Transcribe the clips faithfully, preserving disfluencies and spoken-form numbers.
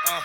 Uh.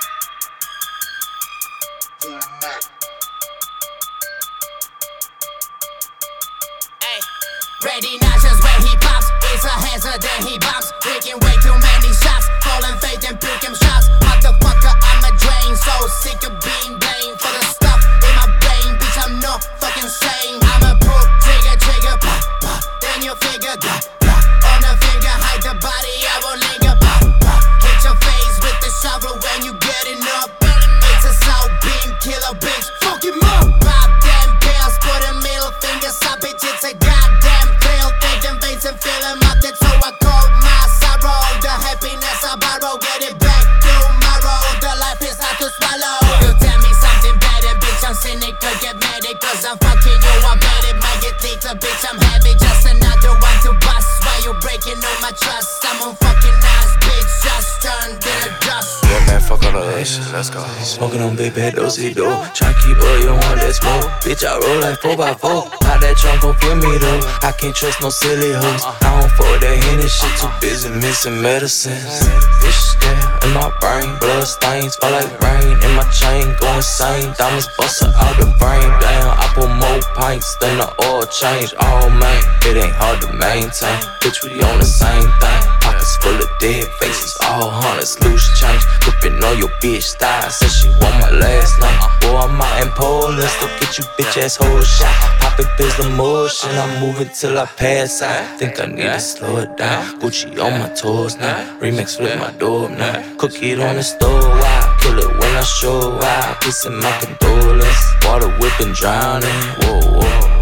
Hey. Ready Nachos where he pops. It's a hazard that he bombs. Taking way too many shots. Falling fade and picking shots. Motherfucker, I'm a drain. So sick of being blamed for the stuff in my brain. Bitch, I'm no fucking sane. I'm a pull trigger, trigger, pop, pop. Then you figure, blah, blah. On the finger, hide the body, I won't linger, pop, pop. Hit your face with the shovel when you getting up. It's a south beam killer, bitch. Fuck him up. Pop them pills, put a middle finger, stop it. It's a goddamn thrill. Take them veins and fill them up. That's how I call my sorrow. The happiness I borrow, get it back tomorrow. The life is hard to swallow. You tell me something better, bitch. I'm cynical, get mad at cause I'm fucking you. I bet it might get thicker, bitch. I'm heavy, just another one to bust. Why you breaking all my trust? I'm on fucking ass, bitch. Just turned to the dust. Yeah, man, fuck all the shit, let's go. Smoking on big bad dosey do. Try keep up, you don't want that smoke. Bitch, I roll like four by four. How that trunk gon' feel me though? I can't trust no silly hoes. I don't fuck with that Henny shit, too busy missing medicines. Bitch, yeah, in my brain, blood stains fall like rain. In my chain, go insane. Diamonds bustin' out the brain. Damn, I put more pints than the oil change. Oh man, it ain't hard to maintain. Bitch, we on the same thing. Pockets full of dead faces, all hundreds, loose change. Whipping on your bitch thighs, said she want my last name. Boy, I'm out in Poland, still get you bitch ass whole shot. Poppin' pills the motion, I'm moving till I pass out. Think I need to slow it down. Gucci on my toes now, remix flip my door now. Cook it on the stove, I kill it when I show out. Peace in my condolence, water whipping, drowning. Whoa, whoa.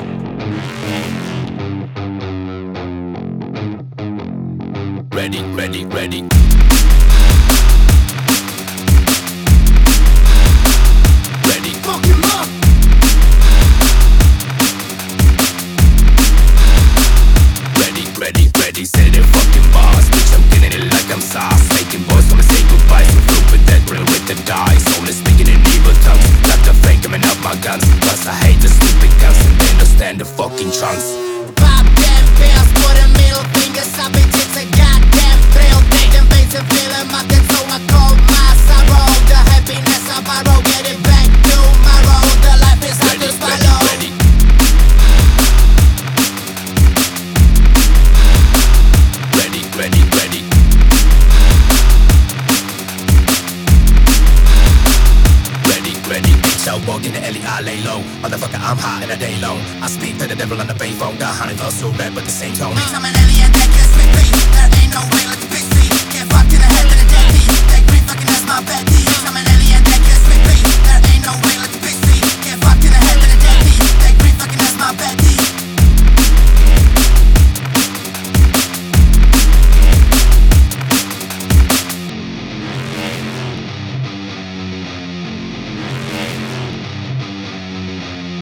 Ready, ready, ready. Ready, Fuck him up. ready, ready, ready. Say they're fucking boss. Bitch, I'm getting it like I'm sauce. Making boys wanna say goodbye. So through with that grill with the dice. Only speaking in evil tongues. Got the fake coming out my guns. Plus I hate the stupid guns. And they understand the fucking trunks. Pop them pills, put a middle finger, stop it. It's a goddamn thrill. Take them veins and fill them up. That's how I call my sorrow. The happiness I borrow, get it back tomorrow. The life is hard Ready, to ready, swallow. ready. Ready, ready, ready. Ready, ready. Bitch, I walk in the alley, I lay low. Motherfucker, I'm hot in a day long. I speak to the devil on the payphone. The honey felt so red, but the same tone. I'm an alien that can spit beats.